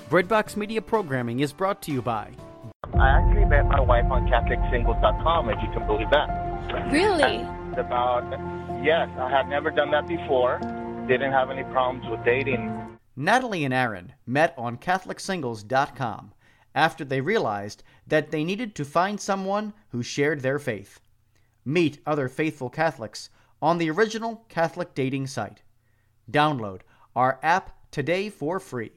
Breadbox Media programming is brought to you by... I actually met my wife on CatholicSingles.com, if you can believe that. Really? Yes, I had never done that before. Didn't have any problems with dating. Natalie and Aaron met on CatholicSingles.com after they realized that they needed to find someone who shared their faith. Meet other faithful Catholics on the original Catholic dating site. Download our app today for free.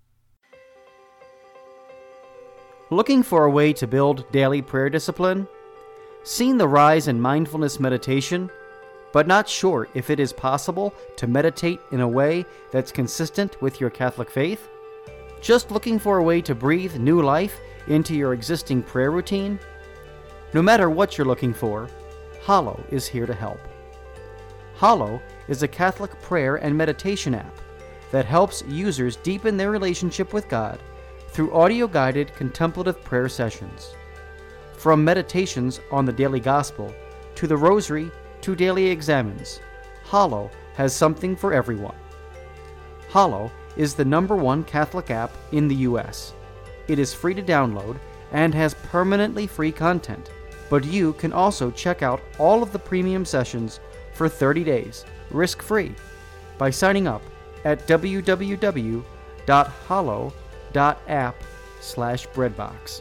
Looking for a way to build daily prayer discipline? Seen the rise in mindfulness meditation, but not sure if it is possible to meditate in a way that's consistent with your Catholic faith? Just looking for a way to breathe new life into your existing prayer routine? No matter what you're looking for, Hallow is here to help. Hallow is a Catholic prayer and meditation app that helps users deepen their relationship with God through audio-guided contemplative prayer sessions. From meditations on the daily gospel, to the rosary, to daily examens, Hallow has something for everyone. Hallow is the #1 Catholic app in the U.S. It is free to download and has permanently free content, but you can also check out all of the premium sessions for 30 days, risk-free, by signing up at www.hallow.app/breadbox.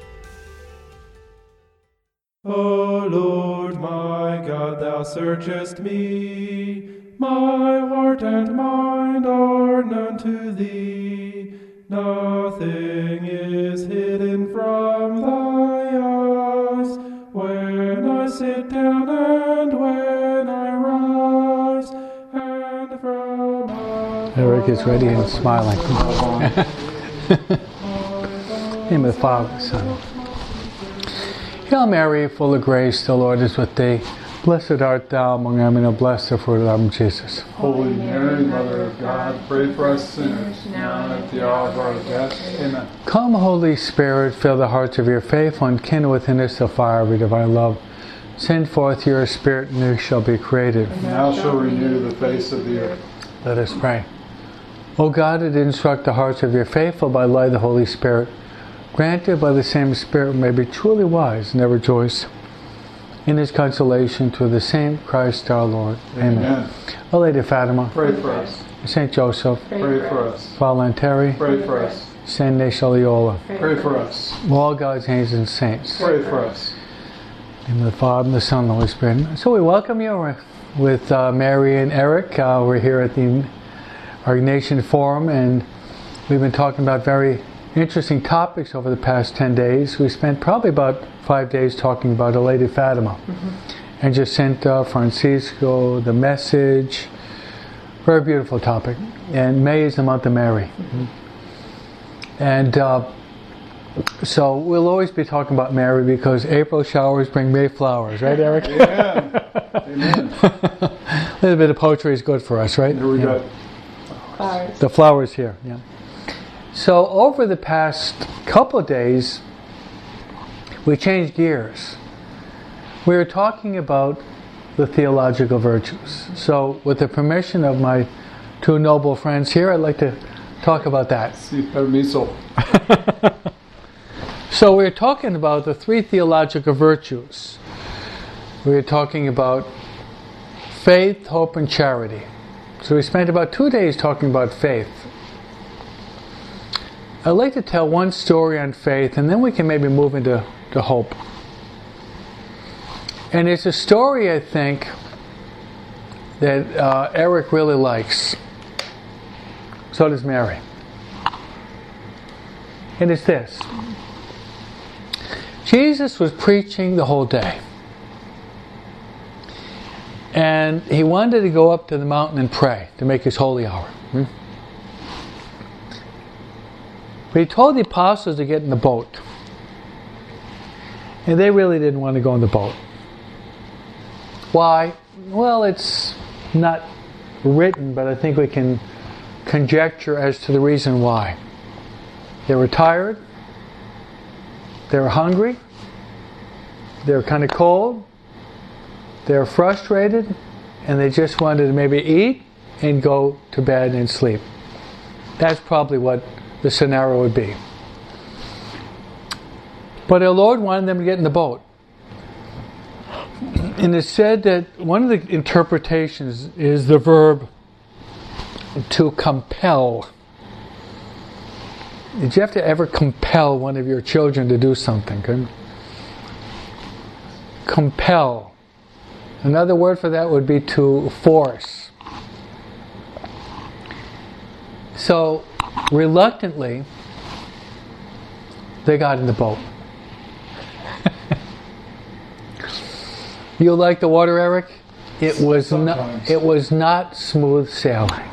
O Lord my God, thou searchest me, my heart and mind are known to thee. Nothing is hidden from thy eyes, when I sit down and when I rise, and from Eric is ready and smiling. In the Father, Son. Hail Mary, full of grace, the Lord is with thee. Blessed art thou among women, and blessed the fruit of thy womb, Jesus. Holy Mary, Mother of God, pray for us sinners, now and at the hour of our death. Amen. Come, Holy Spirit, fill the hearts of your faithful, and kindle within us the fire of your divine love. Send forth your Spirit, and they shall be created. And thou shalt renew the face of the earth. Let us pray. O God, that instruct the hearts of your faithful by the light of the Holy Spirit, granted by the same Spirit may be truly wise and ever rejoice in his consolation through the same Christ our Lord. Amen. O Lady of Fatima, pray for us. Saint Joseph, pray for us. Voluntary, pray for us. Saint Ignatius Loyola, pray for us. All God's angels and saints, pray for us. In the Father, and the Son, and the Holy Spirit. So we welcome you with Mary and Eric. We're here at the Ignatian Forum, and we've been talking about very interesting topics over the past 10 days. We spent probably about 5 days talking about Our Lady of Fatima and Jacinta, Francisco, the message. Very beautiful topic. And May is the month of Mary. And so we'll always be talking about Mary because April showers bring May flowers, right, Eric? Amen. Amen. A little bit of poetry is good for us, right? Here we go. Flowers. The flowers here, yeah. So over the past couple of days, we changed gears. We were talking about the theological virtues. So with the permission of my two noble friends here, I'd like to talk about that. Si permiso. So we're talking about the 3 theological virtues. We're talking about faith, hope, and charity. So we spent about 2 days talking about faith. I'd like to tell one story on faith, and then we can maybe move into hope. And it's a story, I think, that Eric really likes. So does Mary. And it's this. Jesus was preaching the whole day. And he wanted to go up to the mountain and pray to make his holy hour. But he told the apostles to get in the boat. And they really didn't want to go in the boat. Why? Well, it's not written, but I think we can conjecture as to the reason why. They were tired. They were hungry. They were kind of cold. They were frustrated. And they just wanted to maybe eat and go to bed and sleep. That's probably what the scenario would be. But our Lord wanted them to get in the boat. And it said that one of the interpretations is the verb to compel. Did you have to ever compel one of your children to do something? Compel. Another word for that would be to force. So, reluctantly, they got in the boat. You like the water, Eric? It was not smooth sailing.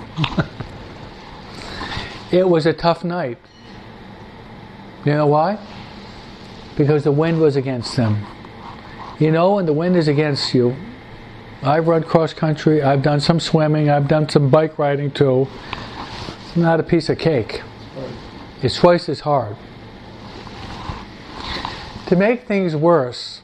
It was a tough night. You know why? Because the wind was against them. You know, when the wind is against you, I've run cross country, I've done some swimming, I've done some bike riding too. It's not a piece of cake. It's twice as hard. To make things worse,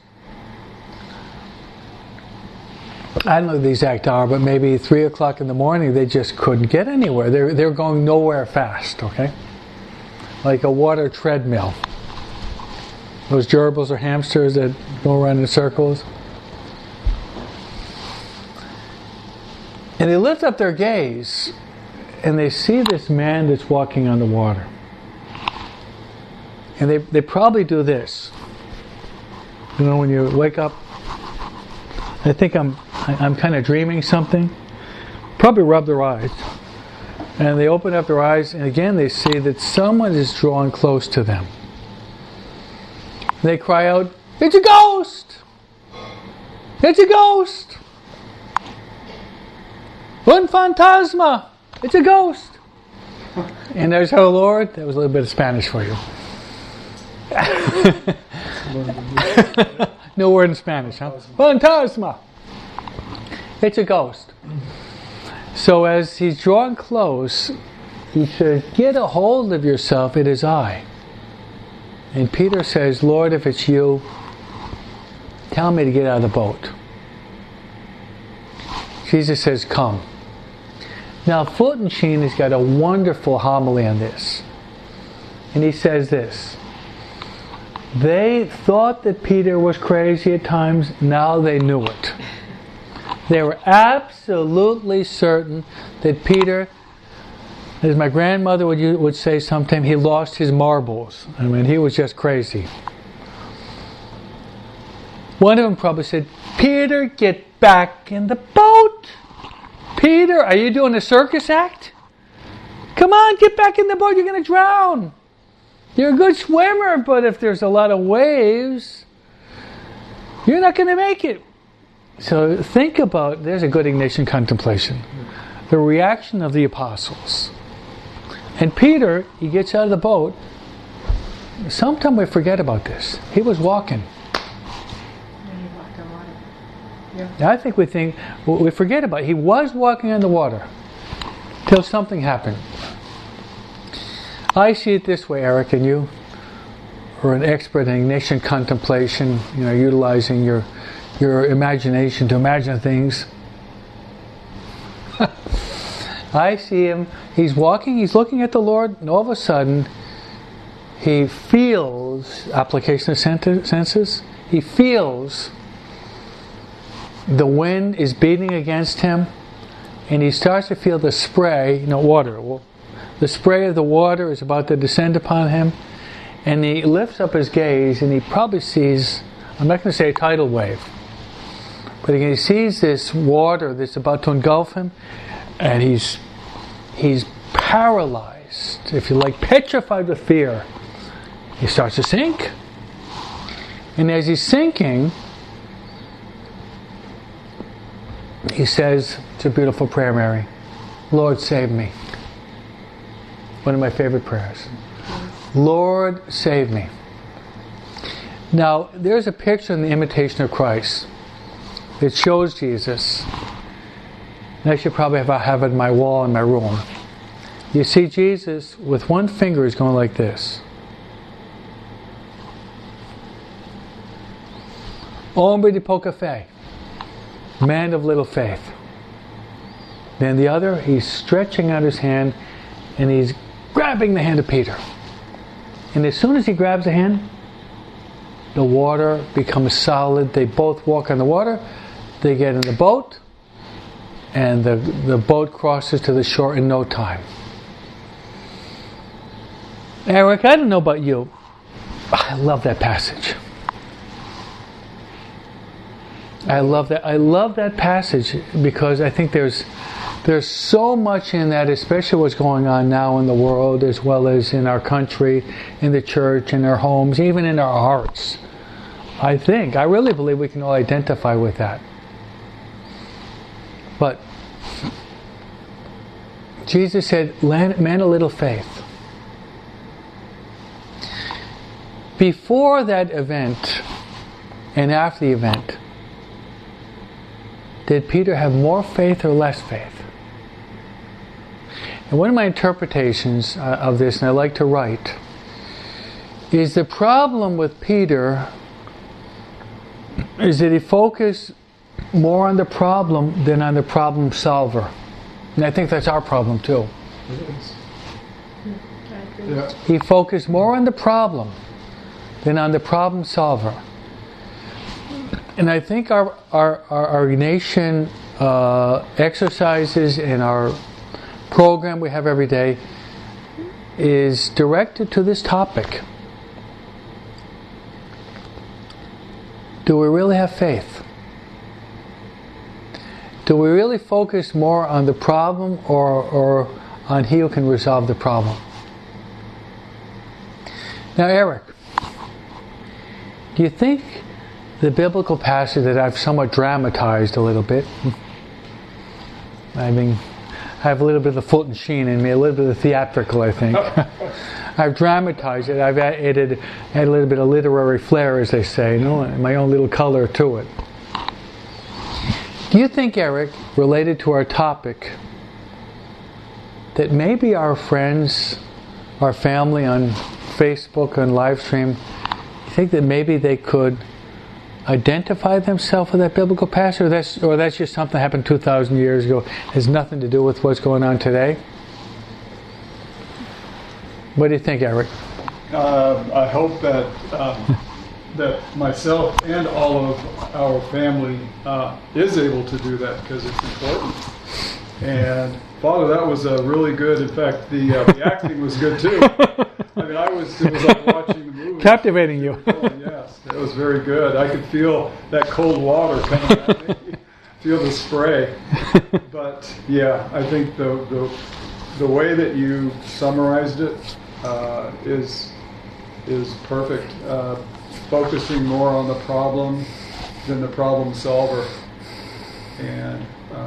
I don't know the exact hour, but maybe 3 o'clock in the morning, they just couldn't get anywhere. They're going nowhere fast, okay? Like a water treadmill. Those gerbils or hamsters that go around in circles. And they lift up their gaze, and they see this man that's walking on the water. And they probably do this. You know, when you wake up, I think I'm kind of dreaming something. Probably rub their eyes. And they open up their eyes, and again they see that someone is drawing close to them. They cry out, "It's a ghost! It's a ghost! Un fantasma! It's a ghost!" And there's our Lord. That was a little bit of Spanish for you. No word in Spanish, huh? Fantasma! It's a ghost. So as he's drawing close, he says, "Get a hold of yourself, it is I." And Peter says, "Lord, if it's you, tell me to get out of the boat." Jesus says, "Come." Now, Fulton Sheen has got a wonderful homily on this. And he says this: they thought that Peter was crazy at times, now they knew it. They were absolutely certain that Peter, as my grandmother would say sometime, he lost his marbles. I mean, he was just crazy. One of them probably said, "Peter, get back in the boat. Peter, are you doing a circus act? Come on, get back in the boat, you're going to drown. You're a good swimmer, but if there's a lot of waves, you're not going to make it." So think about, there's a good Ignatian contemplation, the reaction of the apostles. And Peter, he gets out of the boat. Sometimes we forget about this. He was walking. Yeah. I think we forget about it. He was walking on the water till something happened. I see it this way, Eric, and you are an expert in Ignatian contemplation, utilizing your imagination to imagine things. I see him, he's walking, he's looking at the Lord, and all of a sudden he feels, application of senses, he feels the wind is beating against him, and he starts to feel the spray, water. Well, the spray of the water is about to descend upon him, and he lifts up his gaze, and he probably sees, I'm not going to say a tidal wave, but he sees this water that's about to engulf him, and he's paralyzed, if you like, petrified with fear. He starts to sink. And as he's sinking, he says, it's a beautiful prayer, Mary, "Lord, save me." One of my favorite prayers. Lord, save me. Now, there's a picture in the Imitation of Christ that shows Jesus. And I should probably have it on my wall in my room. You see Jesus with one finger is going like this. Hombre de poca fe. Man of little faith. Then the other, he's stretching out his hand and he's grabbing the hand of Peter. And as soon as he grabs the hand, the water becomes solid. They both walk on the water. They get in the boat, and the boat crosses to the shore in no time. Eric, I don't know about you. I love that passage. I love that passage because I think there's so much in that, especially what's going on now in the world, as well as in our country, in the church, in our homes, even in our hearts. I really believe we can all identify with that. But Jesus said, man, a little faith. Before that event and after the event, did Peter have more faith or less faith? And one of my interpretations of this, and I like to write, is the problem with Peter is that he focused more on the problem than on the problem solver. And I think that's our problem too. Yeah. He focused more on the problem than on the problem solver. And I think our nation exercises and our program we have every day is directed to this topic. Do we really have faith? Do we really focus more on the problem or on he who can resolve the problem? Now, Eric, do you think the biblical passage that I've somewhat dramatized a little bit, I have a little bit of the Fulton Sheen in me, a little bit of the theatrical, I think. I've dramatized it. I've added a little bit of literary flair, as they say, my own little color to it. Do you think, Eric, related to our topic, that maybe our friends, our family on Facebook, on live stream, you think that maybe they could identify themselves with that biblical passage, or that's just something that happened 2,000 years ago, has nothing to do with what's going on today? What do you think, Eric? I hope that that myself and all of our family is able to do that, because it's important. And Father, that was really good. In fact, the acting was good too. I mean, it was like watching the movie. Captivating you. Yes, it was very good. I could feel that cold water coming at me. Feel the spray. But yeah, I think the way that you summarized it is perfect. Focusing more on the problem than the problem solver, and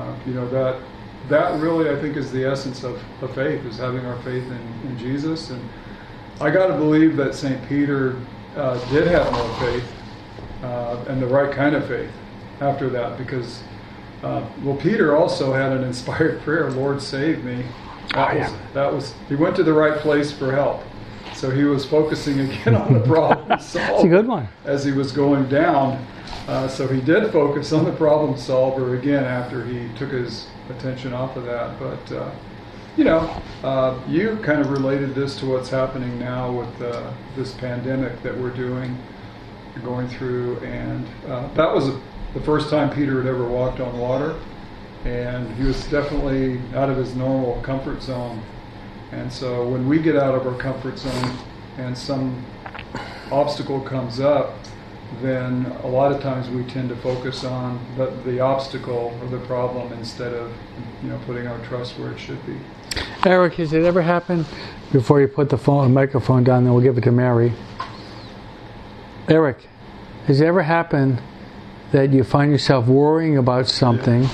that really, I think, is the essence of faith, is having our faith in Jesus. And I got to believe that St. Peter did have more faith, and the right kind of faith after that, because Peter also had an inspired prayer, "Lord, save me." That was he went to the right place for help. So he was focusing again on the problem solver. That's a good one. As he was going down. So he did focus on the problem solver again after he took his attention off of that. But, you kind of related this to what's happening now with this pandemic that we're going through. And that was the first time Peter had ever walked on water. And he was definitely out of his normal comfort zone. And so when we get out of our comfort zone and some obstacle comes up, then a lot of times we tend to focus on the obstacle or the problem instead of putting our trust where it should be. Eric, has it ever happened, before you put the microphone down, then we'll give it to Mary. Eric, has it ever happened that you find yourself worrying about something,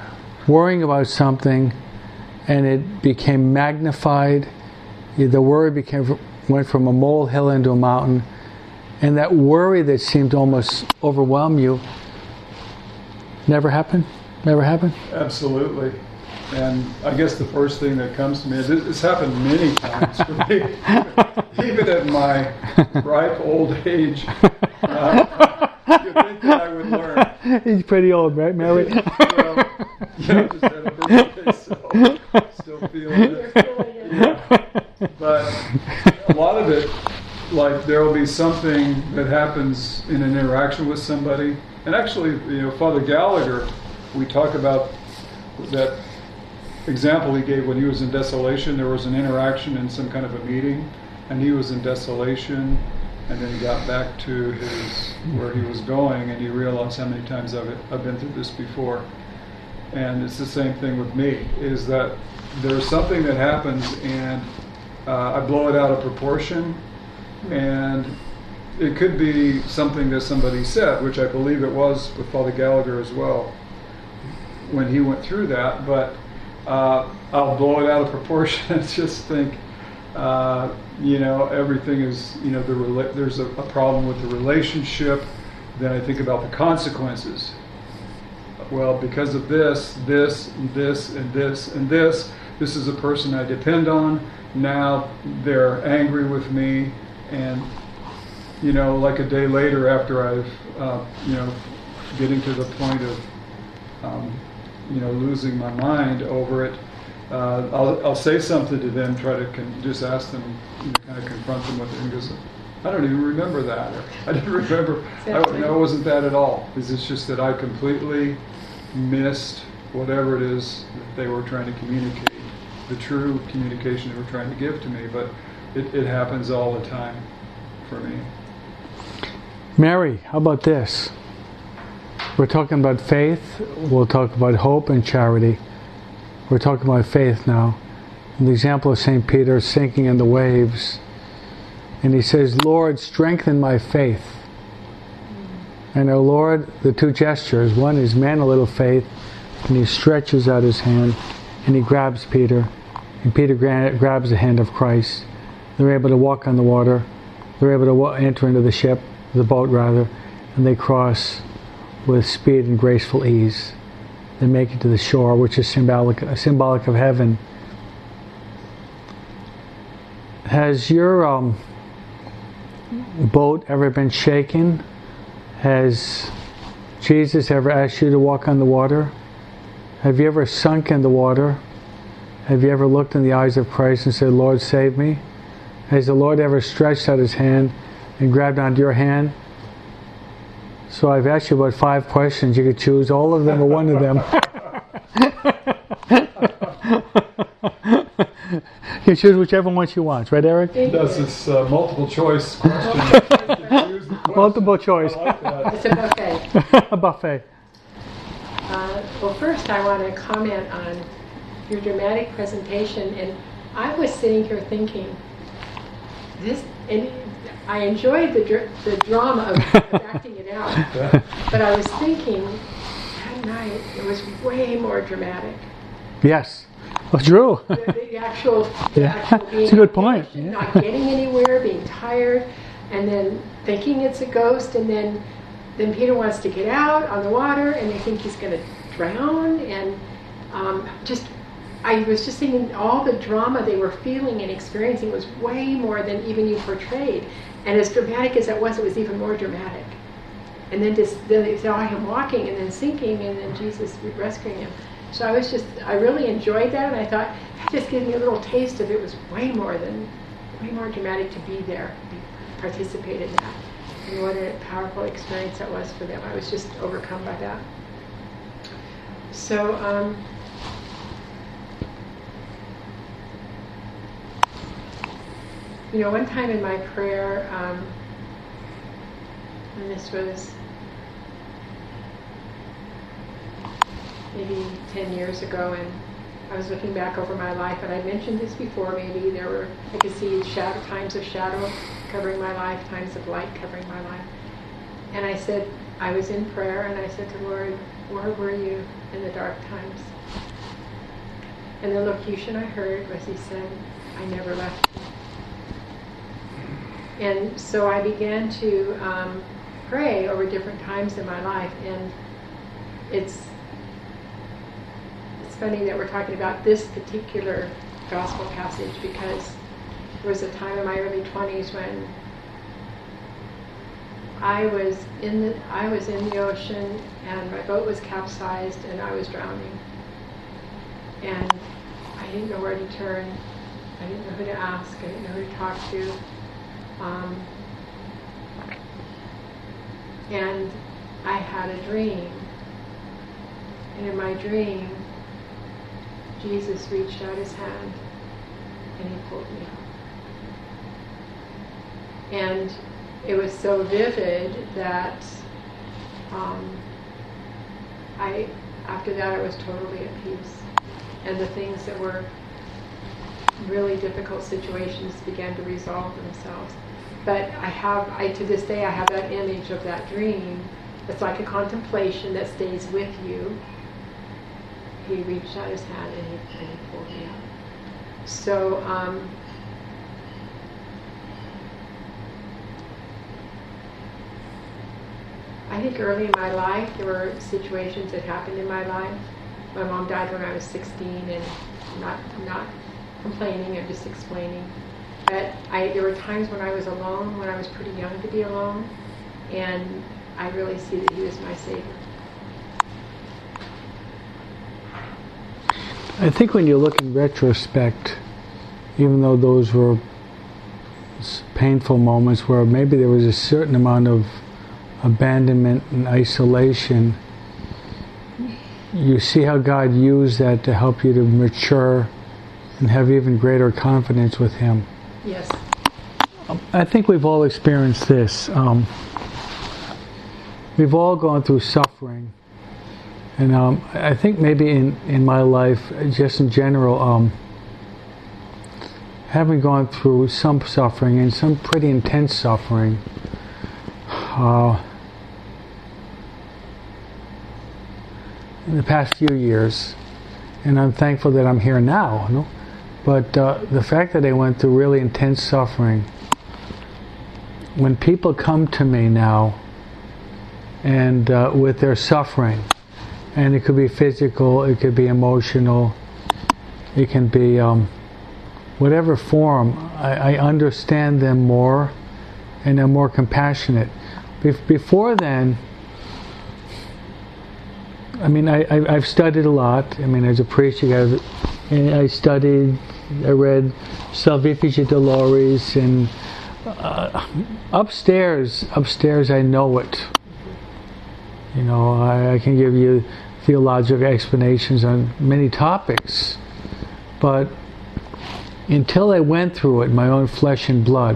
and it became magnified? The worry went from a molehill into a mountain, and that worry that seemed to almost overwhelm you never happened? Absolutely. And I guess the first thing that comes to me, this happened many times for me, even at my ripe old age. You'd think that I would learn. He's pretty old, right, Mary? Well, just had a birthday, so still feeling it. Yeah. A lot of it, like there will be something that happens in an interaction with somebody. And actually, Father Gallagher, we talk about that example he gave when he was in desolation. There was an interaction in some kind of a meeting, and he was in desolation, and then he got back to where he was going, and he realized how many times I've been through this before. And it's the same thing with me, is that there's something that happens, and I blow it out of proportion, and it could be something that somebody said, which I believe it was with Father Gallagher as well, when he went through that, but I'll blow it out of proportion and just think, everything is, there's a problem with the relationship. Then I think about the consequences. Well, because of this, and this, and this, and this is a person I depend on. Now they're angry with me, and like a day later after I've, getting to the point of, losing my mind over it, I'll say something to them, try to just ask them, kind of confront them with it, and goes, I don't even remember that. Or, I didn't remember. Exactly. It wasn't that at all. It's just that I completely missed whatever it is that they were trying to communicate, the true communication they were trying to give to me. But it happens all the time for me. Mary, how about this? We're talking about faith. We'll talk about hope and charity. We're talking about faith now. And the example of St. Peter sinking in the waves. And he says, Lord, strengthen my faith. And our Lord, the two gestures, one is man a little faith, and he stretches out his hand, and he grabs Peter, and Peter grabs the hand of Christ. They're able to walk on the water. They're able to enter into the ship, the boat rather, and they cross with speed and graceful ease. They make it to the shore, which is symbolic of heaven. Has your boat ever been shaken? Has Jesus ever asked you to walk on the water? Have you ever sunk in the water? Have you ever looked in the eyes of Christ and said, Lord, save me? Has the Lord ever stretched out his hand and grabbed onto your hand? So I've asked you about 5 questions. You could choose all of them or one of them. You can choose whichever one you want. Right, Eric? That's this multiple choice question. Multiple choice. I like that. It's a buffet. A buffet. Well, first I want to comment on your dramatic presentation, and I was sitting here thinking, and I enjoyed the drama of acting it out, but I was thinking that night it was way more dramatic. Yes. Well, true. The actual being, that's a good point. Yeah. Not getting anywhere, being tired, and then thinking it's a ghost, and then Peter wants to get out on the water, and they think he's going to drown, and I was just thinking all the drama they were feeling and experiencing was way more than even you portrayed. And as dramatic as it was even more dramatic. And then they saw him walking and then sinking, and then Jesus rescuing him. So I really enjoyed that, and I thought, that just gave me a little taste of it was way more dramatic to be there, participate in that. And what a powerful experience that was for them. I was just overcome by that. So, one time in my prayer, and this was maybe 10 years ago, and I was looking back over my life, and I mentioned this before, maybe I could see times of shadow covering my life, times of light covering my life. And I said, I was in prayer, and I said to the Lord, where were you in the dark times? And the locution I heard was, he said, I never left you. And so I began to pray over different times in my life, and it's funny that we're talking about this particular gospel passage, because there was a time in my early 20s when I was in the ocean, and my boat was capsized, and I was drowning, and I didn't know where to turn. I didn't know who to ask. I didn't know who to talk to. And I had a dream. And in my dream, Jesus reached out his hand and he pulled me up. And it was so vivid that after that I was totally at peace. And the things that were really difficult situations began to resolve themselves. But to this day, I have that image of that dream. It's like a contemplation that stays with you. He reached out his hand and he pulled me up. So, I think early in my life, there were situations that happened in my life. My mom died when I was 16, and I'm not complaining, I'm just explaining. But there were times when I was alone, when I was pretty young to be alone, and I really see that he was my Savior. I think when you look in retrospect, even though those were painful moments where maybe there was a certain amount of abandonment and isolation, you see how God used that to help you to mature and have even greater confidence with Him. Yes. I think we've all experienced this. We've all gone through suffering. And I think maybe in my life, just in general, having gone through some suffering and some pretty intense suffering, in the past few years, and I'm thankful that I'm here now, you know? But the fact that I went through really intense suffering, when people come to me now and with their suffering, and it could be physical, it could be emotional, it can be whatever form, I understand them more and I'm more compassionate. Before then, I mean, I've studied a lot. I mean, as a priest, I studied, I read Salvifici Dolores, and upstairs I know it. You know, I can give you theological explanations on many topics, but until I went through it, my own flesh and blood,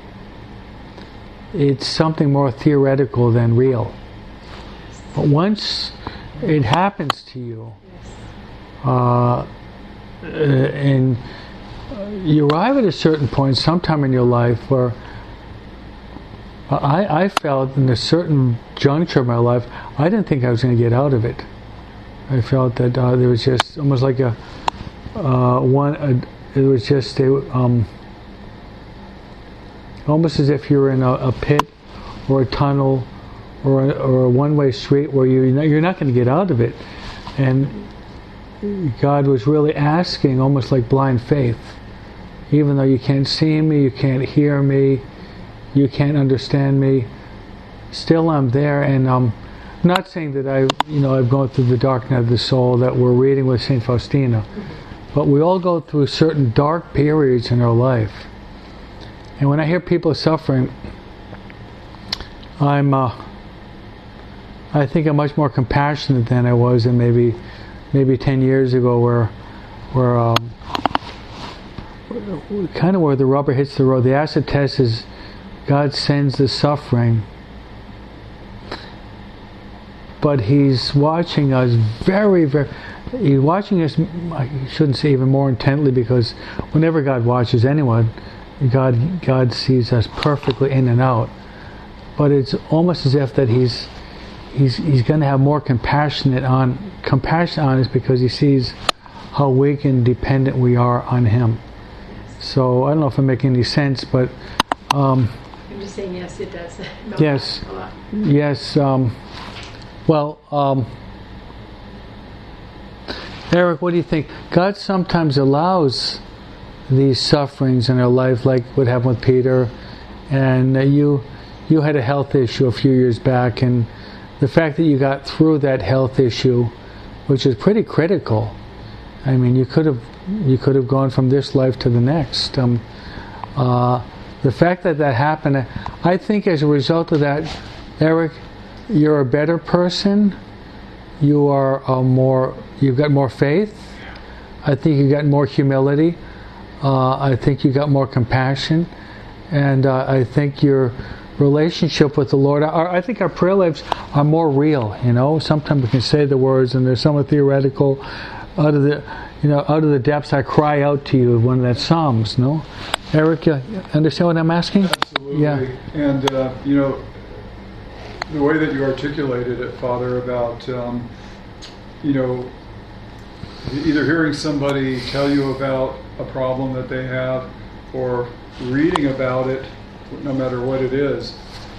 it's something more theoretical than real. But once it happens to you, and you arrive at a certain point sometime in your life where I felt in a certain juncture of my life, I didn't think I was going to get out of it. I felt that there was just almost like it was just almost as if you were in a pit or a tunnel or a one-way street where you're not going to get out of it. And God was really asking, almost like blind faith, even though you can't see me, you can't hear me, you can't understand me, still I'm there. And I'm not saying that I've gone through the dark night of the soul that we're reading with St. Faustina, but we all go through certain dark periods in our life. And when I hear people suffering, I think I'm much more compassionate than I was in maybe 10 years ago, where kind of where the rubber hits the road. The acid test is God sends the suffering, but He's watching us He's watching us, I shouldn't say even more intently, because whenever God watches anyone, God sees us perfectly in and out. But it's almost as if that He's going to have more compassion on us, because He sees how weak and dependent we are on Him. So I don't know if I'm making any sense, but I'm just saying yes, it does. Yes, yes. Eric, what do you think? God sometimes allows these sufferings in our life, like what happened with Peter, and you had a health issue a few years back, and the fact that you got through that health issue, which is pretty critical. I mean, you could have you could have gone from this life to the next. The fact that that happened, I think as a result of that, Eric, you're a better person. You are you've got more faith. I think you got more humility. I think you got more compassion. And I think your relationship with the Lord, I think our prayer lives are more real, Sometimes we can say the words and they're somewhat theoretical. Out of the depths I cry out to you, one of that Psalms, no? Eric, you understand what I'm asking? Absolutely. Yeah. And, the way that you articulated it, Father, about, either hearing somebody tell you about a problem that they have or reading about it, no matter what it is,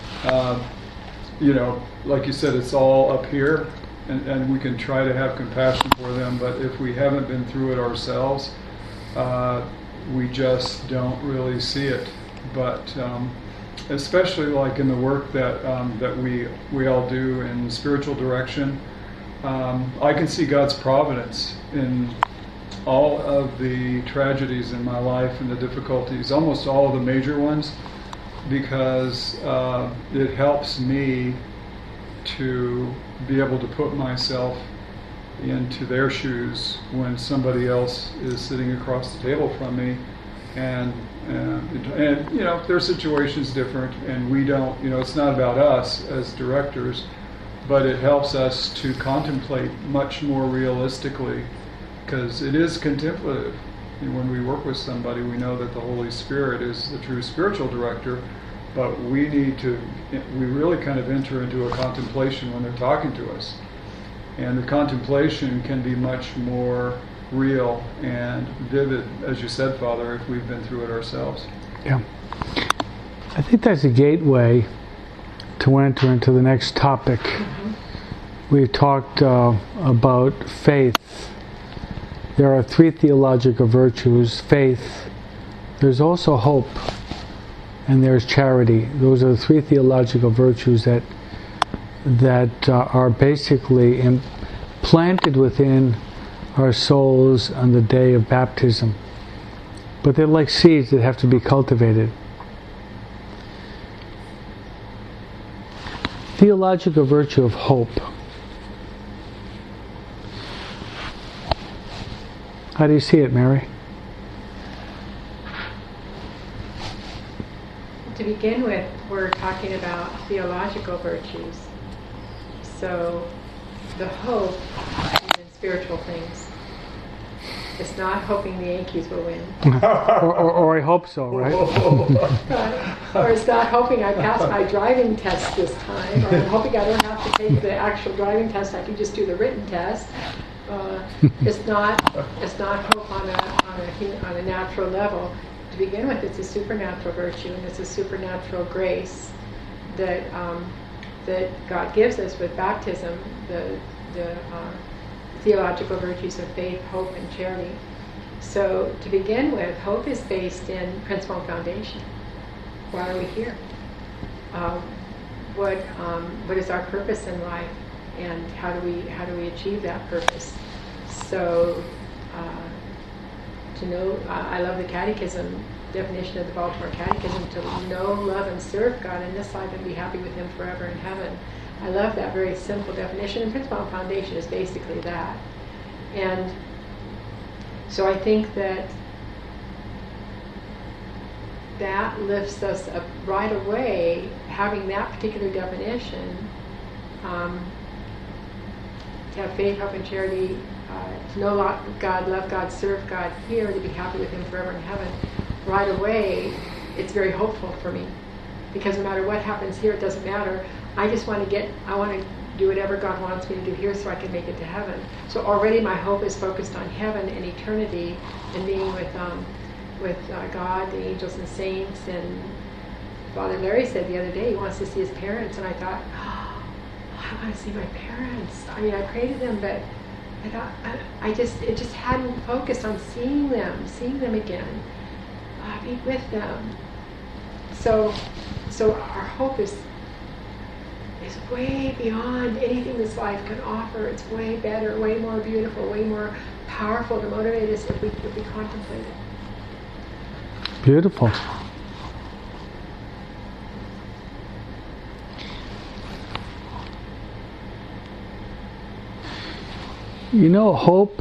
like you said, it's all up here, and we can try to have compassion for them, but if we haven't been through it ourselves, we just don't really see it. But especially like in the work that we all do in spiritual direction, I can see God's providence in all of the tragedies in my life and the difficulties, almost all of the major ones, because it helps me to be able to put myself into their shoes when somebody else is sitting across the table from me, and their situation's different, and we don't, it's not about us as directors, but it helps us to contemplate much more realistically, because it is contemplative. When we work with somebody, we know that the Holy Spirit is the true spiritual director, but we really kind of enter into a contemplation when they're talking to us. And the contemplation can be much more real and vivid, as you said, Father, if we've been through it ourselves. Yeah. I think that's a gateway to enter into the next topic. Mm-hmm. We've talked about faith. There are 3 theological virtues: faith, there's also hope, and there's charity. Those are the 3 theological virtues that are basically implanted within our souls on the day of baptism. But they're like seeds that have to be cultivated. Theological virtue of hope. How do you see it, Mary? To begin with, we're talking about theological virtues. So the hope is in spiritual things. It's not hoping the Yankees will win. or I hope so, right? Or it's not hoping I pass my driving test this time. Or I'm hoping I don't have to take the actual driving test. I can just do the written test. It's not hope on a natural level. To begin with, it's a supernatural virtue, and it's a supernatural grace that God gives us with baptism. The theological virtues of faith, hope, and charity. So to begin with, hope is based in principle and foundation. Why are we here? What is our purpose in life, and how do we achieve that purpose? So to know, I love the Catechism definition of the Baltimore Catechism: to know, love, and serve God in this life and be happy with Him forever in heaven. I love that very simple definition, and principle and foundation is basically that. And so I think that lifts us up right away, having that particular definition, to have faith, hope, and charity, to know God, love God, serve God here, to be happy with Him forever in heaven. Right away, it's very hopeful for me, because no matter what happens here, it doesn't matter. I want to do whatever God wants me to do here so I can make it to heaven. So already my hope is focused on heaven and eternity and being with God, the angels and saints. And Father Larry said the other day he wants to see his parents, and I thought, I want to see my parents. I mean, I prayed to them, but I thought it just hadn't focused on seeing them again, be with them. So our hope is way beyond anything this life can offer. It's way better, way more beautiful, way more powerful to motivate us if we contemplate it. Beautiful. You know, hope,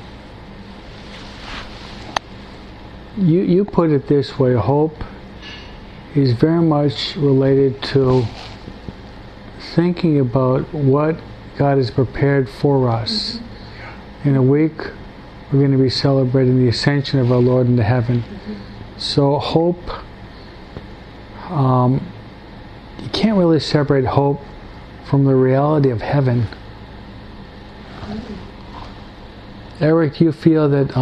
you put it this way, hope is very much related to thinking about what God has prepared for us. Mm-hmm. In a week, we're going to be celebrating the ascension of our Lord into heaven. Mm-hmm. So hope, you can't really separate hope from the reality of heaven. Mm-hmm. Eric, do you feel that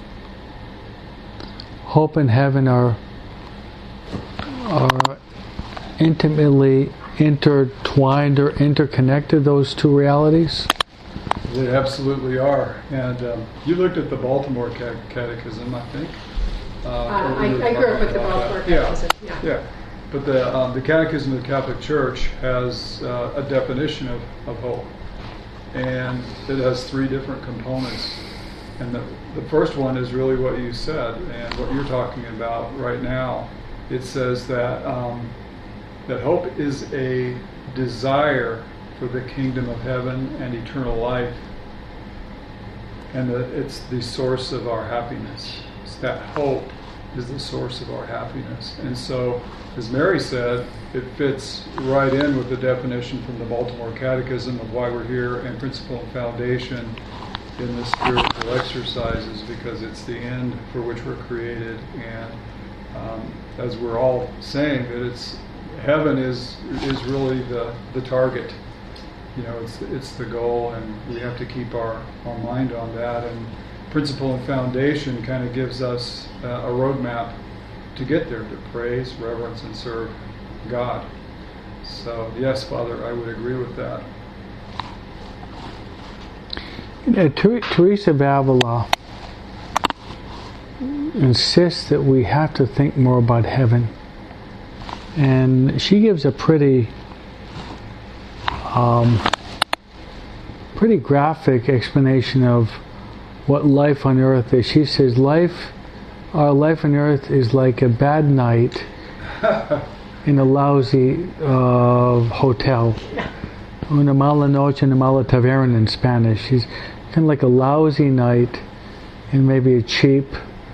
hope and heaven are intimately intertwined or interconnected, those two realities? They absolutely are. And you looked at the Baltimore Catechism, I think. I grew up with the Baltimore Catechism. Yeah. But the Catechism of the Catholic Church has a definition of hope. And it has three different components. And the first one is really what you said and what you're talking about right now. It says that that hope is a desire for the kingdom of heaven and eternal life, and that it's the source of our happiness. It's that hope is the source of our happiness. And so, as Mary said, it fits right in with the definition from the Baltimore Catechism of why we're here and Principle and Foundation in the spiritual exercises, because it's the end for which we're created. And as we're all saying, that it's heaven is really the target. You know, it's the goal, and we have to keep our mind on that. And Principle and Foundation kind of gives us a roadmap to get there, to praise, reverence, and serve God. So yes, Father, I would agree with that. Teresa of Avila insists that we have to think more about heaven, and she gives a pretty graphic explanation of what life on earth is. She says our life on earth is like a bad night in a lousy hotel. Una mala noche en a mala taverna in Spanish. She's kind of like a lousy night in maybe a cheap,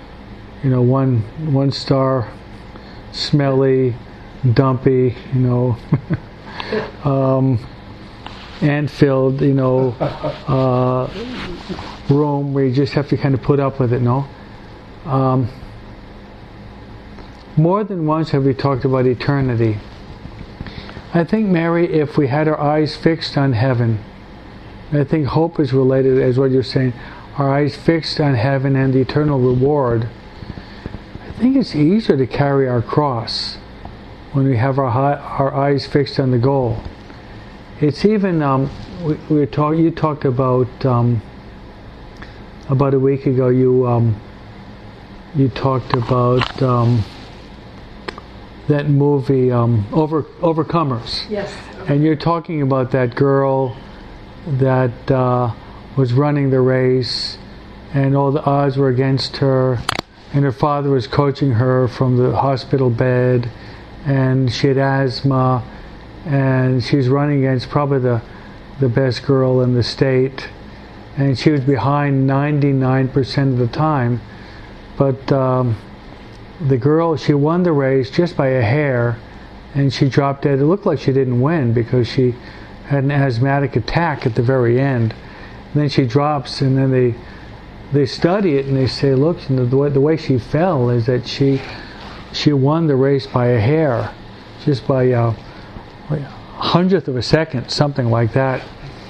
one star, smelly, dumpy, and filled, room where you just have to kind of put up with it, no? More than once have we talked about eternity. I think, Mary, if we had our eyes fixed on heaven, I think hope is related, as what you're saying, our eyes fixed on heaven and the eternal reward. I think it's easier to carry our cross when we have our eyes fixed on the goal. It's even, you talked about a week ago, you talked about that movie, Overcomers. Yes. And you're talking about that girl that was running the race, and all the odds were against her, and her father was coaching her from the hospital bed, and she had asthma, and she was running against probably the best girl in the state, and she was behind 99% of the time, but the girl, she won the race just by a hair, and she dropped dead. It looked like she didn't win because she had an asthmatic attack at the very end. And then she drops, and then they study it, and they say, look, the way she fell is that she won the race by a hair, just by a hundredth of a second, something like that.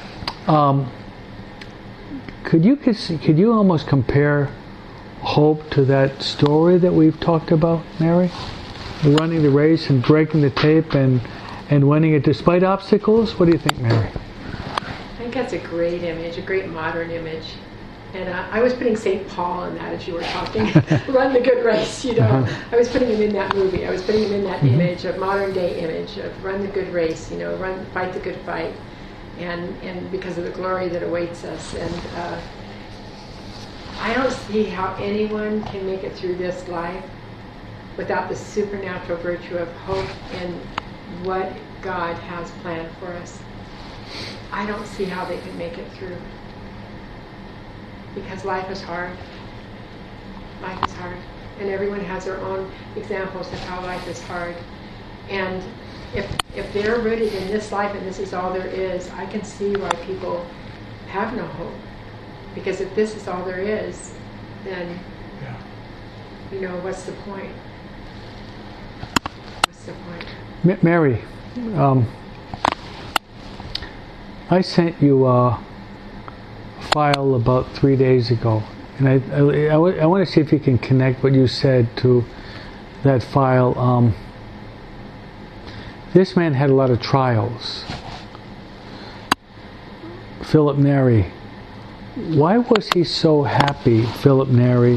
Could you almost compare hope to that story that we've talked about, Mary? Running the race and breaking the tape and winning it despite obstacles? What do you think, Mary? I think that's a great image, a great modern image. And I was putting St. Paul in that as you were talking. Run the good race, I was putting him in that movie. I was putting him in that image, of modern day image of run the good race, fight the good fight. And because of the glory that awaits us. And I don't see how anyone can make it through this life without the supernatural virtue of hope in what God has planned for us. I don't see how they can make it through. Because life is hard. Life is hard. And everyone has their own examples of how life is hard. And if they're rooted in this life and this is all there is, I can see why people have no hope. Because if this is all there is, then, what's the point? What's the point? Mary, I sent you a file about 3 days ago. And I want to see if you can connect what you said to that file. This man had a lot of trials. Philip Neri. Why was he so happy, Philip Neri?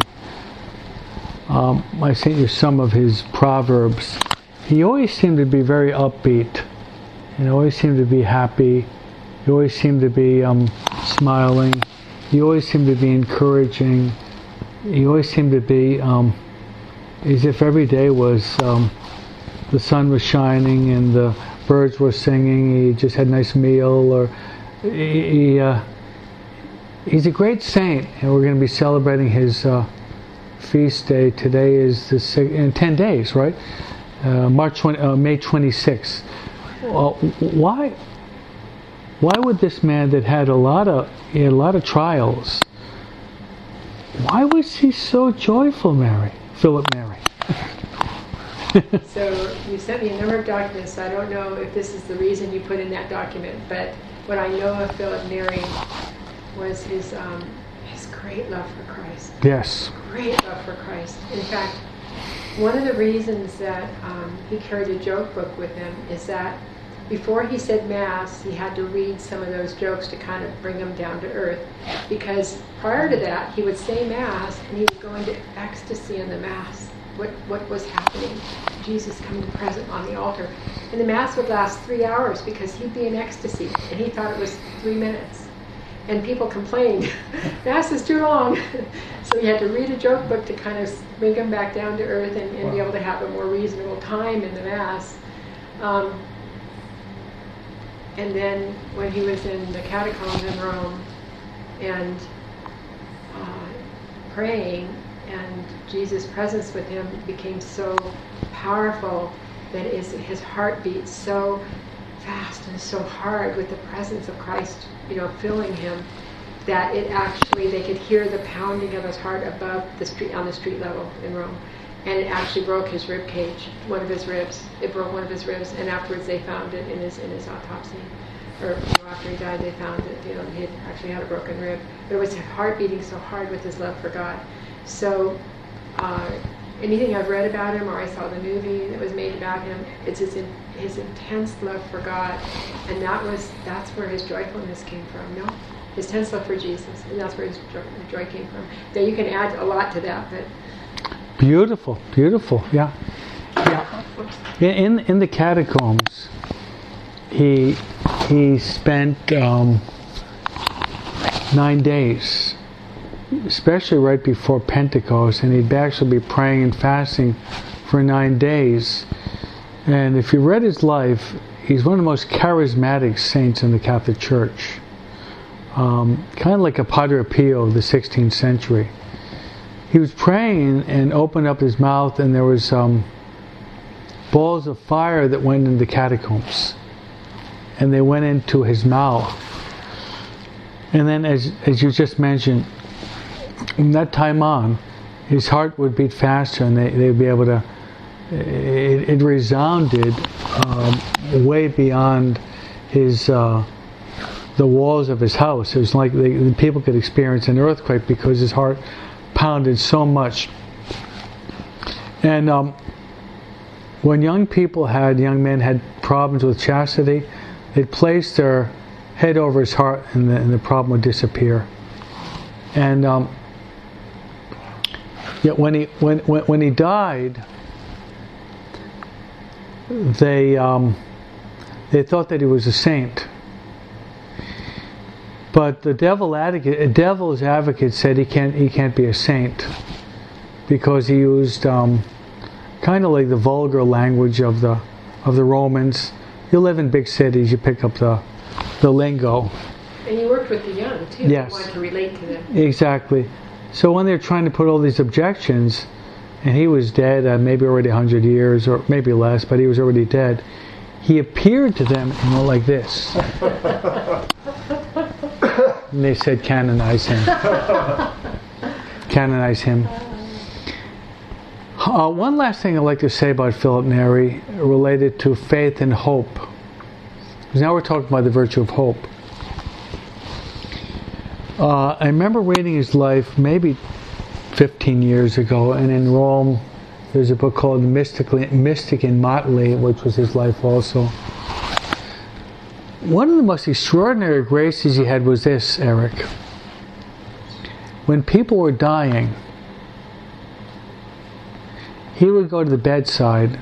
I sent you some of his proverbs. He always seemed to be very upbeat. He always seemed to be happy. He always seemed to be smiling. He always seemed to be encouraging. He always seemed to be as if every day was the sun was shining and the birds were singing. He just had a nice meal, or he's a great saint, and we're going to be celebrating his feast day. Today is in 10 days, right? May 26th. Why would this man that had a lot of trials, why was he so joyful, Philip Neri? So you sent me a number of documents. So I don't know if this is the reason you put in that document, but what I know of Philip Neri was his great love for Christ. Yes. Great love for Christ. In fact, one of the reasons that he carried a joke book with him is that before he said Mass, he had to read some of those jokes to kind of bring him down to earth. Because prior to that, he would say Mass and he would go into ecstasy in the Mass. What was happening? Jesus coming present on the altar. And the Mass would last 3 hours because he'd be in ecstasy. And he thought it was 3 minutes. And people complained, Mass is too long. So he had to read a joke book to kind of bring him back down to earth and be able to have a more reasonable time in the Mass. And then when he was in the catacombs in Rome and praying, and Jesus' presence with him became so powerful that his heart beat so fast and so hard with the presence of Christ, filling him, that they could hear the pounding of his heart above the street, on the street level in Rome. And it actually broke his rib cage, one of his ribs. It broke one of his ribs, and afterwards they found it in his autopsy. Or after he died, they found it. He had actually had a broken rib. But it was his heart beating so hard with his love for God. So anything I've read about him, or I saw the movie that was made about him, it's his intense love for God, and that's where his joyfulness came from. No, his intense love for Jesus, and that's where his joy came from. Now you can add a lot to that, but. Beautiful, yeah. In the catacombs, he spent 9 days, especially right before Pentecost, and he'd actually be praying and fasting for 9 days. And if you read his life, he's one of the most charismatic saints in the Catholic Church, kind of like a Padre Pio of the 16th century. He was praying and opened up his mouth, and there was balls of fire that went into the catacombs, and they went into his mouth. And then, as you just mentioned, from that time on, his heart would beat faster, and they'd be able to. It resounded way beyond his the walls of his house. It was like the people could experience an earthquake because his heart pounded so much. And when young men had problems with chastity, they'd place their head over his heart, and the problem would disappear. And yet when he died, they thought that he was a saint. But the devil's advocate said he can't be a saint because he used kind of like the vulgar language of the Romans. You live in big cities, you pick up the lingo. And you worked with the young too. Yes. You wanted to relate to them. Exactly. So when they're trying to put all these objections, and he was dead, maybe already 100 years or maybe less, but he was already dead. He appeared to them and went like this. And they said, canonize him. Canonize him. One last thing I'd like to say about Philip Neri related to faith and hope. Because now we're talking about the virtue of hope. I remember reading his life maybe 15 years ago, and in Rome there's a book called Mystic in Motley, which was his life also. One of the most extraordinary graces he had was this, Eric. When people were dying, he would go to the bedside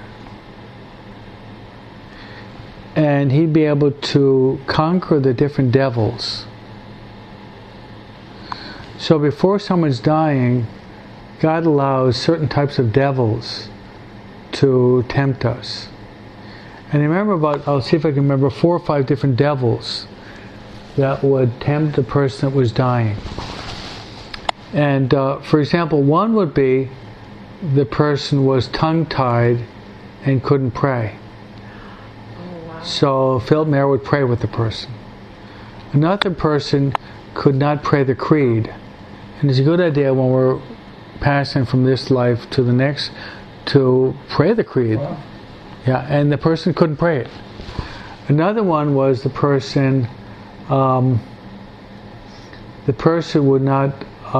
and he'd be able to conquer the different devils. So before someone's dying, God allows certain types of devils to tempt us. And I remember I'll see if I can remember 4 or 5 different devils that would tempt the person that was dying. And for example, one would be the person was tongue-tied and couldn't pray. Oh, wow. So Philip Neri would pray with the person. Another person could not pray the creed. And it's a good idea when we're passing from this life to the next to pray the creed. Wow. Yeah, and the person couldn't pray it. Another one was the person would not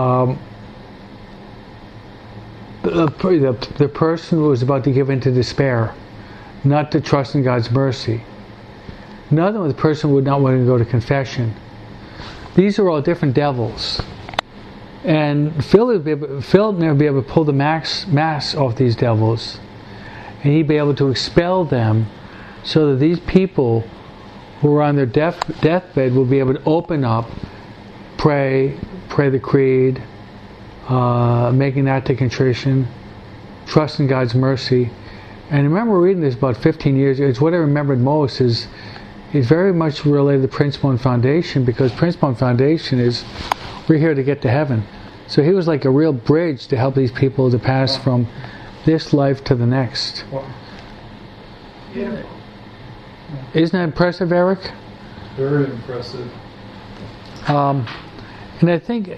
the person was about to give in to despair, not to trust in God's mercy. Another one, the person would not want to go to confession. These are all different devils. And Philip never be able to pull the mask off these devils. And he'd be able to expel them so that these people who are on their deathbed will be able to open up, pray the creed, make an act of contrition, trust in God's mercy. And I remember reading this about 15 years ago. It's what I remembered most is very much related to Principle and Foundation, because Principle and Foundation is we're here to get to heaven. So he was like a real bridge to help these people to pass from this life to the next. Beautiful. Isn't that impressive, Eric? Very impressive. And I think,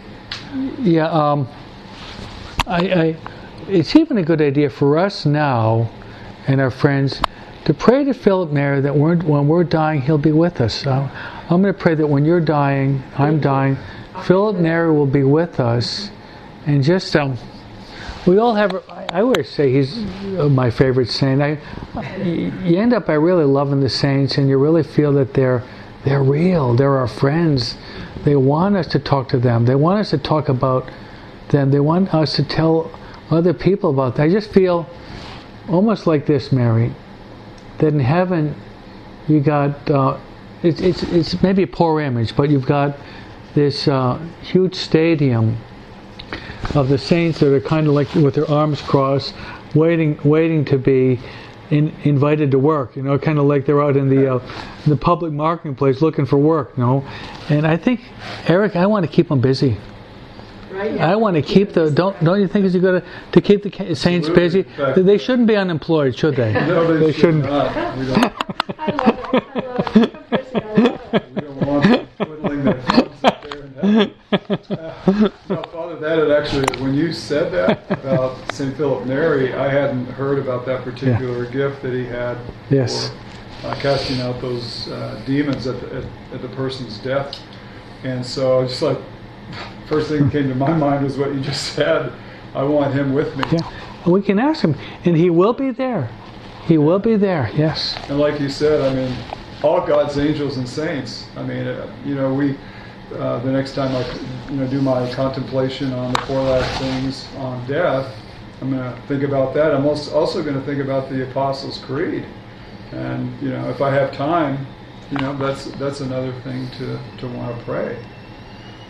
it's even a good idea for us now and our friends to pray to Philip Neri that when we're dying, he'll be with us. I'm going to pray that when you're dying, I'm dying, Philip Neri will be with us. And just, we all have, I always say he's my favorite saint. You end up by really loving the saints, and you really feel that they're real, they're our friends. They want us to talk to them. They want us to talk about them. They want us to tell other people about them. I just feel almost like this, Mary, that in heaven you got, it's maybe a poor image, but you've got this huge stadium of the saints that are kind of like with their arms crossed, waiting to be invited to work, kind of like they're out in the public marketplace looking for work, And I think, Eric, I want to keep them busy. Right, yeah. I want to keep don't you think it's good to keep the saints busy? They shouldn't be unemployed, should they? No, they shouldn't. Not. We don't. I love it. We don't want them twiddling their thumbs up there in heaven. No, Father, that had actually, when you said that about St. Philip Neri, I hadn't heard about that particular gift that he had Yes. for casting out those demons at the person's death. And so I was just like, first thing that came to my mind was what you just said. I want him with me. Yeah, we can ask him, and he will be there. He will be there. Yes. And like you said, I mean, all God's angels and saints. I mean, we the next time I do my contemplation on the 4 last things on death, I'm going to think about that. I'm also going to think about the Apostles' Creed, and if I have time, that's another thing to want to pray.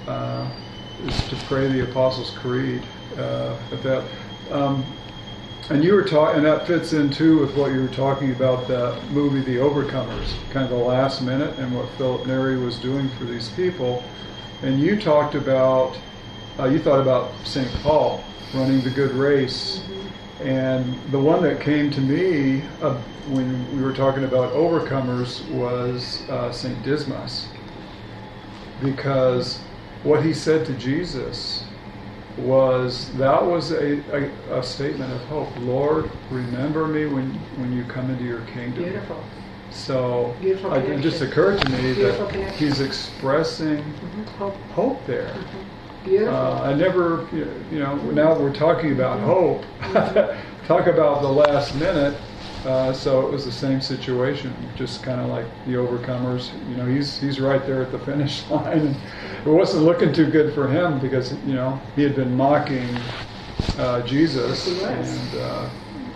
is to pray the Apostles' Creed at that. And you were talking, and that fits in too with what you were talking about, that movie, The Overcomers, kind of the last minute, and what Philip Neri was doing for these people. And you talked about, you thought about St. Paul running the good race. And the one that came to me when we were talking about overcomers was St. Dismas. Because what he said to Jesus was a statement of hope. Lord, remember me when you come into your kingdom. Beautiful. So Beautiful it just occurred to me Beautiful that connection. he's expressing hope there. Beautiful. I never, now we're talking about hope. Talk about the last minute. So it was the same situation, just kind of like the overcomers. He's right there at the finish line. And it wasn't looking too good for him because he had been mocking Jesus and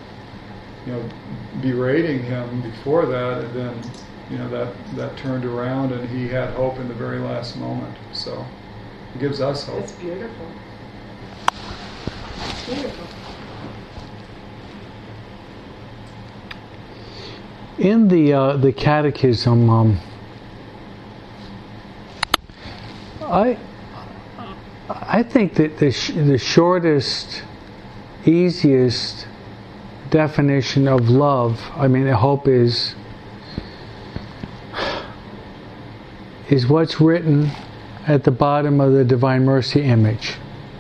berating him before that, and then that turned around and he had hope in the very last moment. So it gives us hope. It's beautiful. It's beautiful. In the Catechism, I think that the shortest, easiest definition of love, hope is what's written at the bottom of the Divine Mercy image.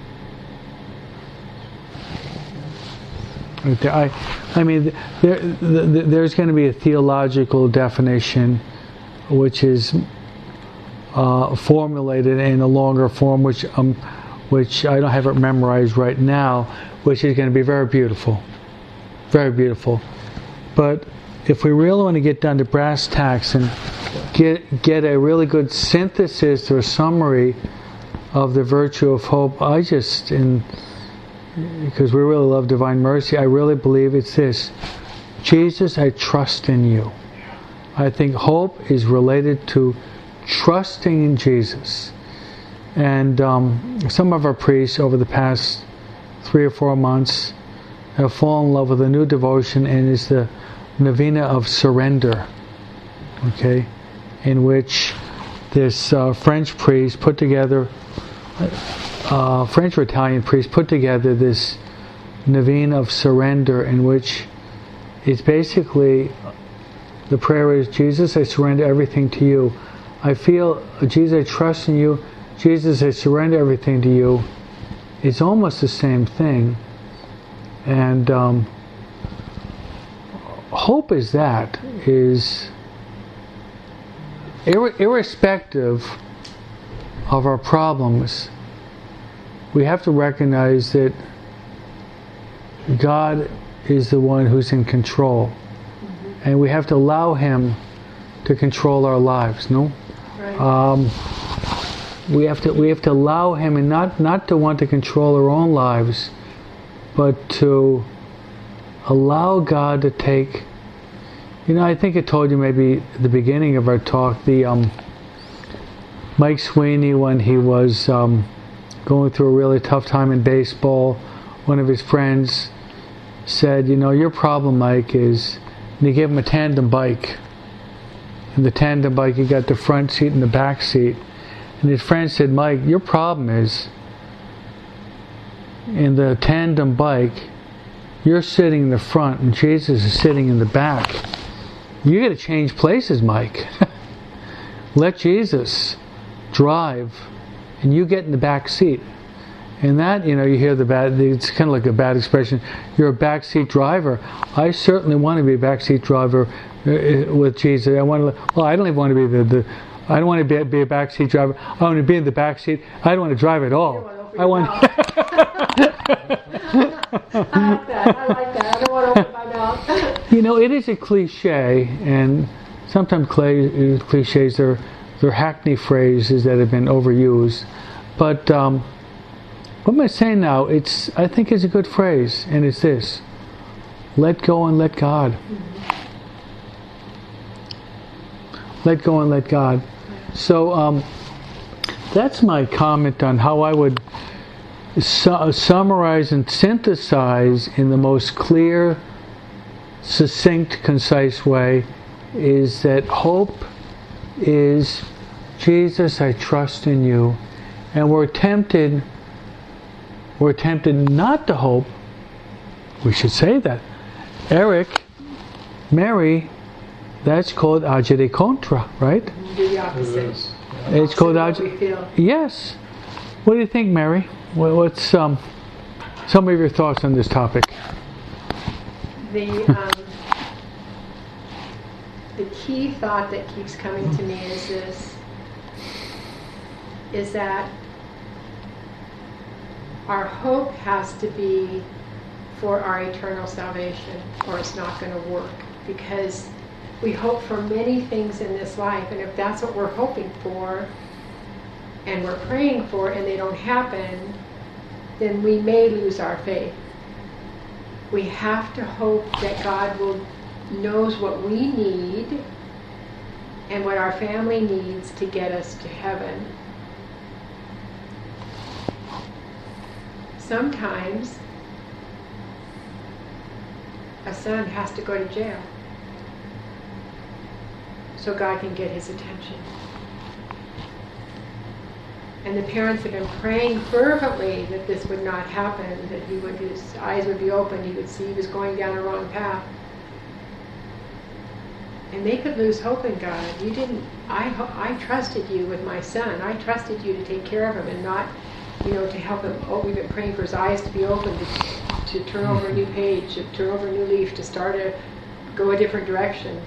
There's going to be a theological definition which is formulated in a longer form, which I don't have it memorized right now, which is going to be very beautiful. Very beautiful. But if we really want to get down to brass tacks and get a really good synthesis or summary of the virtue of hope, because we really love Divine Mercy, I really believe it's this: Jesus, I trust in you. I think hope is related to trusting in Jesus. And some of our priests over the past 3 or 4 months have fallen in love with a new devotion, and it's the Novena of Surrender, okay, in which this French priest put together, French or Italian priest put together this Novena of Surrender, in which it's basically, the prayer is, Jesus, I surrender everything to you. I feel, Jesus, I trust in you. Jesus, I surrender everything to you. It's almost the same thing. And hope is irrespective of our problems, we have to recognize that God is the one who's in control. Mm-hmm. And we have to allow Him to control our lives, no? Right. We have to allow Him, and not to want to control our own lives, but to allow God to take. I think I told you maybe at the beginning of our talk, the Mike Sweeney, when he was going through a really tough time in baseball, one of his friends said, your problem, Mike, is, and he gave him a tandem bike. In the tandem bike, you got the front seat and the back seat. And his friend said, Mike, your problem is, in the tandem bike, you're sitting in the front and Jesus is sitting in the back. You got to change places, Mike. Let Jesus drive and you get in the back seat. And that, you hear it's kind of like a bad expression, you're a backseat driver. I certainly want to be a backseat driver with Jesus. I don't even want to be I don't want to be a backseat driver. I want to be in the backseat. I don't want to drive at all. I want. I like that. I don't want to open my mouth. It is a cliche, and sometimes cliches are hackney phrases that have been overused. But what am I saying now? I think it's a good phrase, and it's this: let go and let God. Mm-hmm. Let go and let God. So that's my comment on how I would summarize and synthesize in the most clear, succinct, concise way, is that hope is, Jesus, I trust in you. And we're tempted not to hope. We should say that. Eric, Mary, that's called agere contra, right? Do the opposite. It's called Opposite of what we feel. Yes. What do you think, Mary? What's some of your thoughts on this topic? The key thought that keeps coming to me is this: is that our hope has to be for our eternal salvation, or it's not going to work. Because we hope for many things in this life, and if that's what we're hoping for and we're praying for and they don't happen, then we may lose our faith. We have to hope that God knows what we need and what our family needs to get us to heaven. Sometimes a son has to go to jail so God can get his attention. And the parents have been praying fervently that this would not happen, that his eyes would be opened, he would see he was going down a wrong path. And they could lose hope in God. I trusted you with my son. I trusted you to take care of him and not, to help him. Oh, we've been praying for his eyes to be opened, to turn over a new page, to turn over a new leaf, to go a different direction.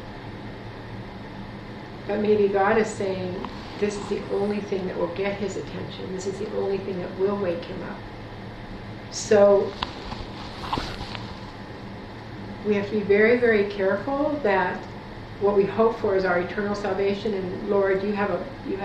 But maybe God is saying, this is the only thing that will get his attention. This is the only thing that will wake him up. So we have to be very, very careful that what we hope for is our eternal salvation. And Lord, you have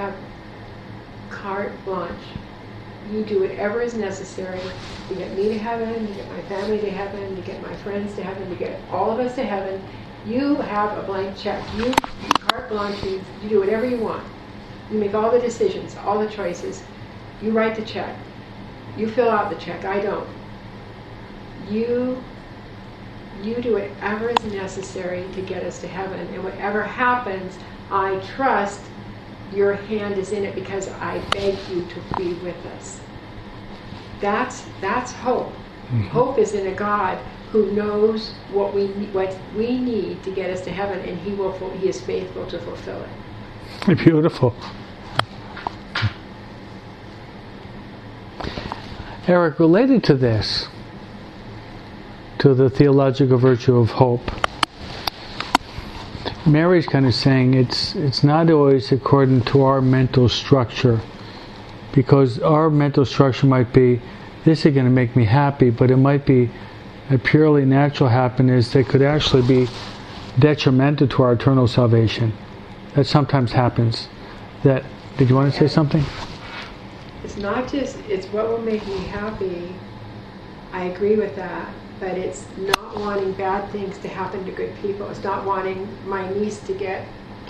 carte blanche. You do whatever is necessary to get me to heaven, to get my family to heaven, to get my friends to heaven, to get all of us to heaven. You have a blank check. You carte blanche. You do whatever you want. You make all the decisions, all the choices. You write the check. You fill out the check. I don't. You do whatever is necessary to get us to heaven. And whatever happens, I trust your hand is in it because I beg you to be with us. That's hope. Mm-hmm. Hope is in a God who knows what we need to get us to heaven, and he is faithful to fulfill it. Beautiful. Eric, related to this, to the theological virtue of hope, Mary's kind of saying it's not always according to our mental structure, because our mental structure might be, this is going to make me happy, but it might be a purely natural happiness that could actually be detrimental to our eternal salvation. That sometimes happens. Did you want to say something? It's not just, it's what will make me happy. I agree with that. But it's not wanting bad things to happen to good people. It's not wanting my niece to get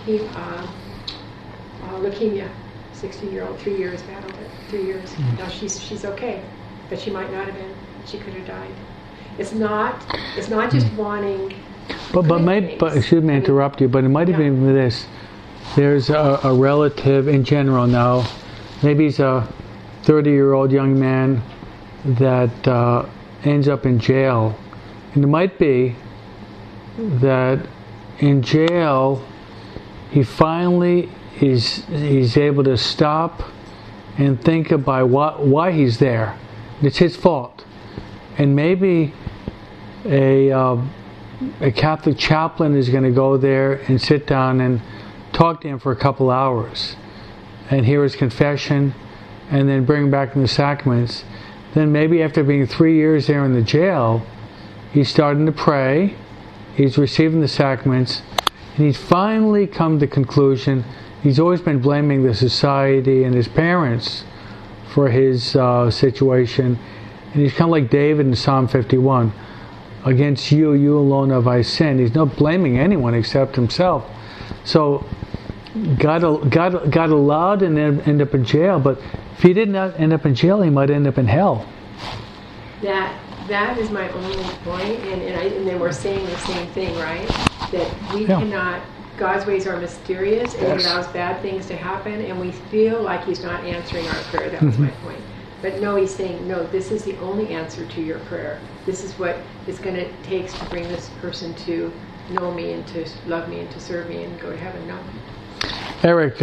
leukemia. 60-year-old, 3 years battled it. 3 years. Mm-hmm. Now she's okay, but she might not have been. She could have died. It's not just wanting. But excuse me, interrupt you. But it might have been this. There's a relative in general now. Maybe he's a 30-year-old young man that ends up in jail, and it might be that in jail he finally he's able to stop and think about why he's there. It's his fault, and maybe a Catholic chaplain is going to go there and sit down and talk to him for a couple hours and hear his confession and then bring back the sacraments. Then maybe after being 3 years there in the jail, he's starting to pray, he's receiving the sacraments, and he's finally come to the conclusion. He's always been blaming the society and his parents for his situation. And he's kind of like David in Psalm 51. Against you alone have I sinned. He's not blaming anyone except himself. So God allowed him to end up in jail, but if he did not end up in jail, he might end up in hell. That is my only point, and then we're saying the same thing, right? That we cannot. God's ways are mysterious, and He allows bad things to happen, and we feel like He's not answering our prayer. That was my point. But no, He's saying, no, this is the only answer to your prayer. This is what it's going to take to bring this person to know me and to love me and to serve me and go to heaven. No. Eric,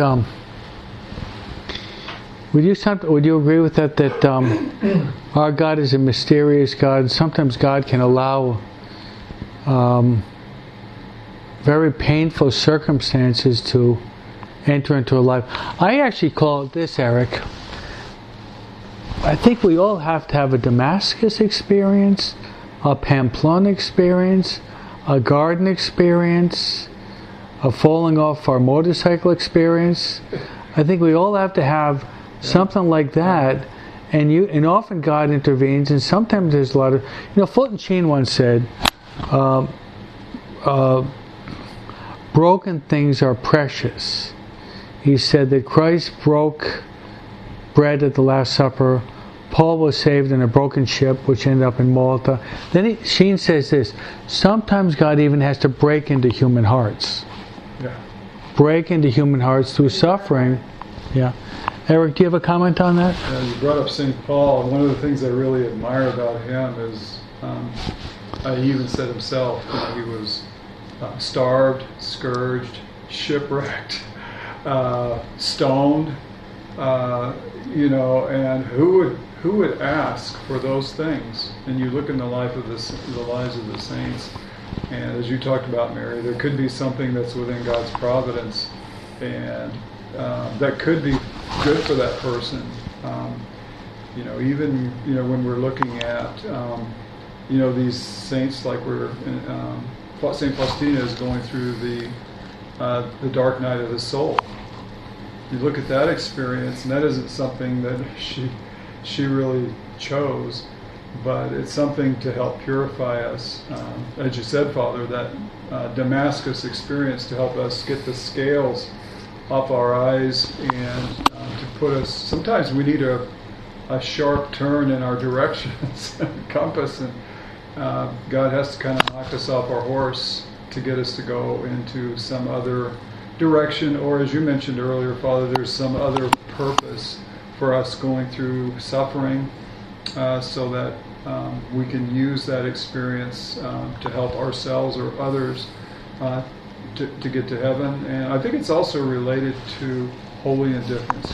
would you agree with that? That our God is a mysterious God. Sometimes God can allow very painful circumstances to enter into a life. I actually call it this, Eric. I think we all have to have a Damascus experience, a Pamplona experience, a garden experience, a falling off our motorcycle experience. I think we all have to have something like that, and often God intervenes, and sometimes there's a lot of, Fulton Sheen once said, broken things are precious. He said that Christ broke bread at the Last Supper. Paul was saved in a broken ship, which ended up in Malta. Then Sheen says this, sometimes God even has to break into human hearts. Yeah. Break into human hearts through suffering. Yeah. Eric, do you have a comment on that? Yeah, you brought up St. Paul. One of the things I really admire about him is, he even said himself, he was starved, scourged, shipwrecked, stoned, and who would ask for those things? And you look in the lives of the saints, and as you talked about, Mary, there could be something that's within God's providence, and that could be good for that person. Even when we're looking at these saints, like St. Faustina is going through the dark night of the soul. You look at that experience, and that isn't something that she really chose, but it's something to help purify us. As you said, Father, that Damascus experience to help us get the scales off our eyes and to put us. Sometimes we need a sharp turn in our directions, compass, and God has to kind of knock us off our horse to get us to go into some other direction, or as you mentioned earlier, Father, there's some other purpose for us going through suffering, so that we can use that experience to help ourselves or others to get to heaven. And I think it's also related to holy indifference.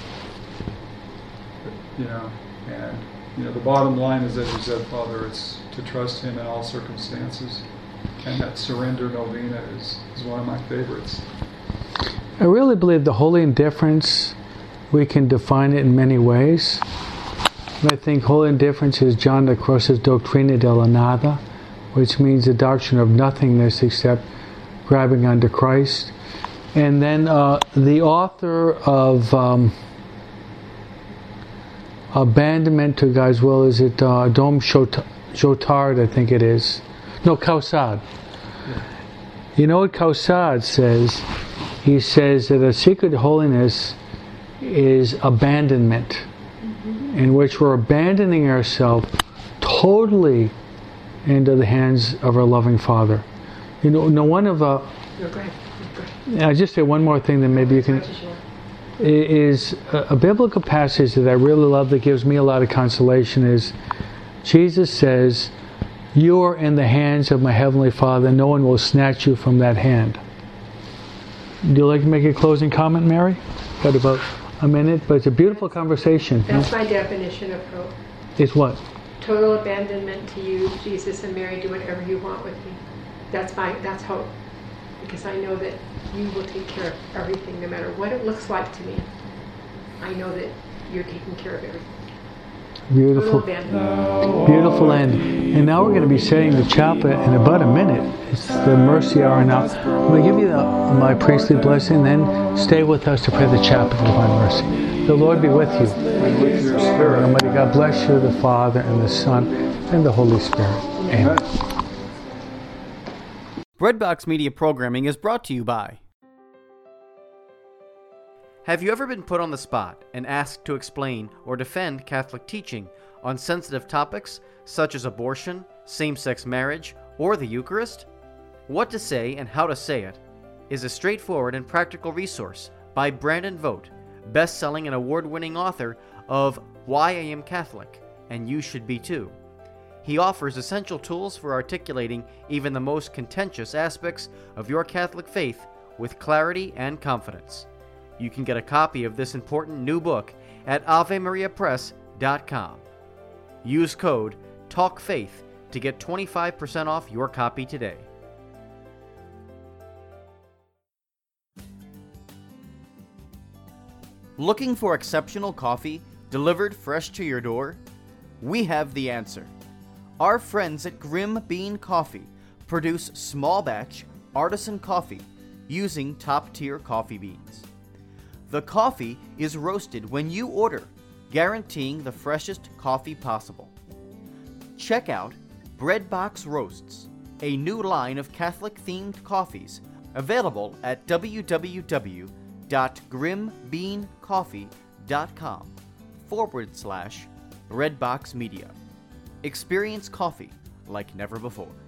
The bottom line is, as you said, Father, it's to trust Him in all circumstances. And that surrender novena is one of my favorites. I really believe the holy indifference, we can define it in many ways. And I think holy indifference is John da Cros's Doctrina della Nada, which means the doctrine of nothingness except grabbing onto Christ. And then the author of Abandonment to God's Will, is it Dom Chotard, I think it is. No, Caussade. You know what Caussade says? He says that a secret of holiness is abandonment, in which we're abandoning ourselves totally into the hands of our loving Father. One of No, go ahead. I'll just say one more thing that maybe you can. Is a biblical passage that I really love that gives me a lot of consolation is Jesus says, "You are in the hands of my Heavenly Father. No one will snatch you from that hand." Do you like to make a closing comment, Mary? Got about a minute, but it's a beautiful conversation. That's my definition of hope. It's what? Total abandonment to you, Jesus and Mary. Do whatever you want with me. That's hope. Because I know that you will take care of everything, no matter what it looks like to me. I know that you're taking care of everything. Beautiful. Beautiful end. And now we're going to be saying the chaplet in about a minute. It's the mercy hour now. I'm going to give you my priestly blessing, then stay with us to pray the chaplet of divine mercy. The Lord be with you. And with your spirit. Almighty God bless you, the Father, and the Son, and the Holy Spirit. Amen. Breadbox Media programming is brought to you by Have you ever been put on the spot and asked to explain or defend Catholic teaching on sensitive topics such as abortion, same-sex marriage, or the Eucharist? What to Say and How to Say It is a straightforward and practical resource by Brandon Vogt, best-selling and award-winning author of Why I Am Catholic, and You Should Be Too. He offers essential tools for articulating even the most contentious aspects of your Catholic faith with clarity and confidence. You can get a copy of this important new book at AveMariaPress.com. Use code TALKFAITH to get 25% off your copy today. Looking for exceptional coffee delivered fresh to your door? We have the answer. Our friends at Grim Bean Coffee produce small batch artisan coffee using top-tier coffee beans. The coffee is roasted when you order, guaranteeing the freshest coffee possible. Check out Breadbox Roasts, a new line of Catholic-themed coffees available at www.grimbeancoffee.com/Redbox Media. Experience coffee like never before.